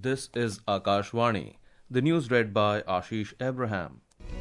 This is Akashvani. The news read by Ashish Abraham.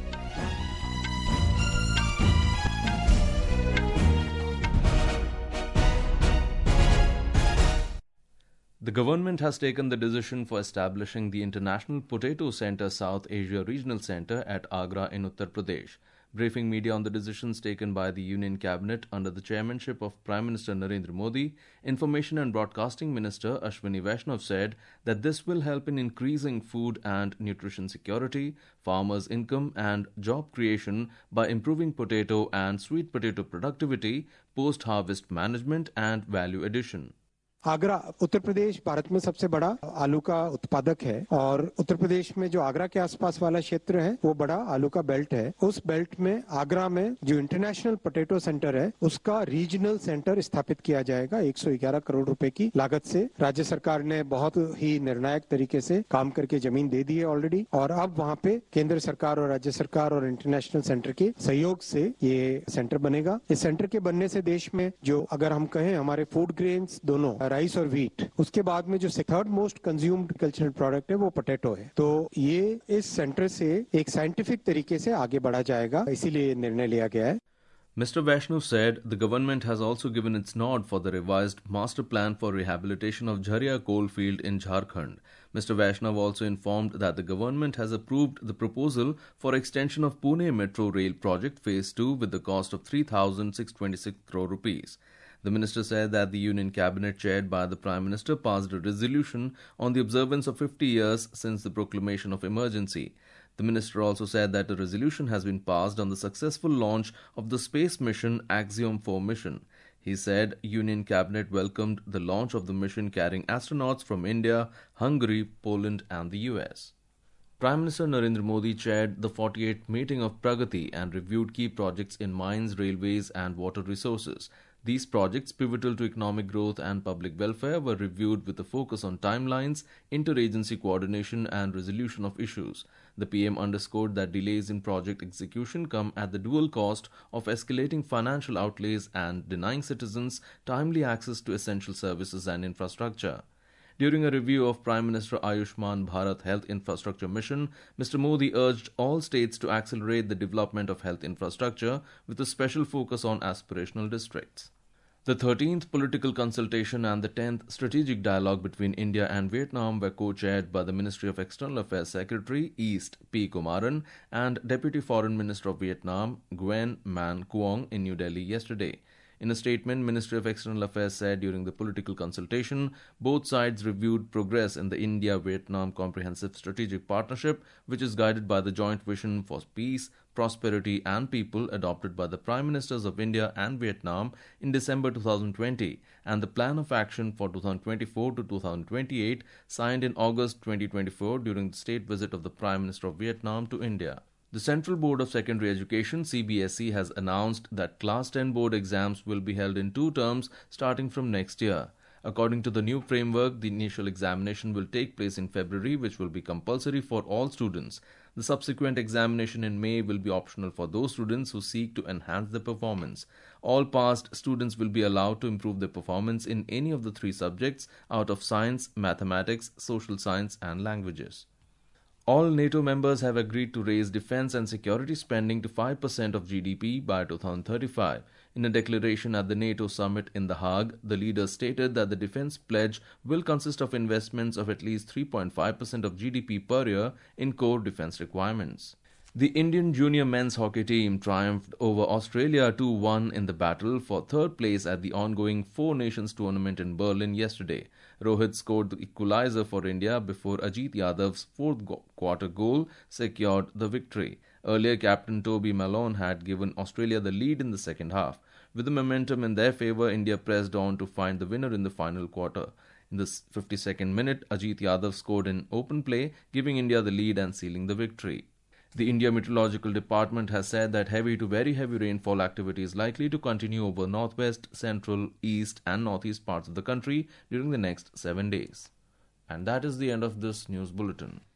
The government has taken the decision for establishing the International Potato Center South Asia Regional Center at Agra in Uttar Pradesh. Briefing media on the decisions taken by the Union Cabinet under the chairmanship of Prime Minister Narendra Modi, Information and Broadcasting Minister Ashwini Vaishnav said that this will help in increasing food and nutrition security, farmers' income and job creation by improving potato and sweet potato productivity, post-harvest management and value addition. Agra Uttar Pradesh Bharat में सबसे बड़ा आलू का उत्पादक है और उत्तर प्रदेश में जो आगरा के आसपास वाला क्षेत्र है वो बड़ा आलू का बेल्ट है। उस बेल्ट में आगरा में जो इंटरनेशनल पोटैटो सेंटर है उसका रीजनल सेंटर स्थापित किया जाएगा 111 करोड़ रुपए की लागत से। राज्य सरकार ने बहुत ही निर्णायक तरीके से काम करके जमीन दे दी है ऑलरेडी और अब वहाँ पे केंद्र सरकार और राज्य सरकार और इंटरनेशनल सेंटर के सहयोग से ये सेंटर बनेगा। इस सेंटर के बनने से देश में जो अगर हम कहें हमारे फूड ग्रेन्स दोनों राइस और व्हीट, उसके बाद में जो third most consumed cultural product है वो पोटैटो है। तो ये इस सेंटर से एक साइंटिफिक तरीके से आगे बढ़ा जाएगा, इसीलिए निर्णय लिया गया है। Mr. Vaishnav said the government has also given its nod for the revised master plan for rehabilitation of Jharia coal field in Jharkhand. Mr. Vaishnav also informed that the government has approved the proposal for extension of Pune Metro Rail Project Phase 2 with the cost of 3,626 crore rupees. The minister said that the Union Cabinet chaired by the Prime Minister passed a resolution on the observance of 50 years since the proclamation of emergency. The minister also said that a resolution has been passed on the successful launch of the space mission Axiom 4 mission. He said Union Cabinet welcomed the launch of the mission carrying astronauts from India, Hungary, Poland and the US. Prime Minister Narendra Modi chaired the 48th meeting of Pragati and reviewed key projects in mines, railways and water resources. These projects, pivotal to economic growth and public welfare, were reviewed with a focus on timelines, interagency coordination and resolution of issues. The PM underscored that delays in project execution come at the dual cost of escalating financial outlays and denying citizens timely access to essential services and infrastructure. During a review of Prime Minister Ayushman Bharat Health Infrastructure Mission, Mr. Modi urged all states to accelerate the development of health infrastructure with a special focus on aspirational districts. The 13th political consultation and the 10th strategic dialogue between India and Vietnam were co-chaired by the Ministry of External Affairs Secretary East P. Kumaran and Deputy Foreign Minister of Vietnam Nguyen Man Quong in New Delhi yesterday. In a statement, Ministry of External Affairs said during the political consultation, both sides reviewed progress in the India-Vietnam Comprehensive Strategic Partnership, which is guided by the joint vision for peace, prosperity and people adopted by the Prime Ministers of India and Vietnam in December 2020 and the Plan of Action for 2024 to 2028 signed in August 2024 during the state visit of the Prime Minister of Vietnam to India. The Central Board of Secondary Education (CBSE) has announced that Class 10 board exams will be held in 2 terms starting from next year. According to the new framework, the initial examination will take place in February, which will be compulsory for all students. The subsequent examination in May will be optional for those students who seek to enhance their performance. All passed students will be allowed to improve their performance in any of the 3 subjects out of science, mathematics, social science and languages. All NATO members have agreed to raise defense and security spending to 5% of GDP by 2035. In a declaration at the NATO summit in The Hague, the leaders stated that the defense pledge will consist of investments of at least 3.5% of GDP per year in core defense requirements. The Indian junior men's hockey team triumphed over Australia 2-1 in the battle for 3rd place at the ongoing Four Nations tournament in Berlin yesterday. Rohit scored the equalizer for India before Ajit Yadav's 4th quarter goal secured the victory. Earlier, captain Toby Malone had given Australia the lead in the second half. With the momentum in their favour, India pressed on to find the winner in the final quarter. In the 52nd minute, Ajit Yadav scored in open play, giving India the lead and sealing the victory. The India Meteorological Department has said that heavy to very heavy rainfall activity is likely to continue over northwest, central, east and northeast parts of the country during the next 7 days. And that is the end of this news bulletin.